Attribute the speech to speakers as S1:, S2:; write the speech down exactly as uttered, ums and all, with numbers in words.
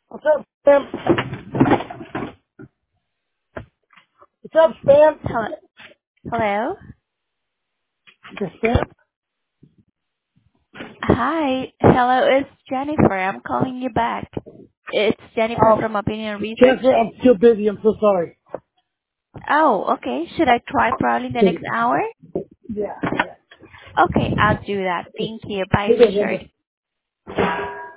S1: What's up, Sam? What's up, Sam?
S2: Hello. Hello.
S1: This Sam?
S2: Hi. Hello, it's Jennifer. I'm calling you back. It's Jennifer
S1: Um,
S2: from Opinion Research.
S1: Jennifer, I'm still busy. I'm so sorry.
S2: Oh, okay. Should I try probably the next hour?
S1: Yeah, yeah.
S2: Okay, I'll do that. Thank you. Bye,
S1: Hold on, hold
S2: Richard.
S1: on.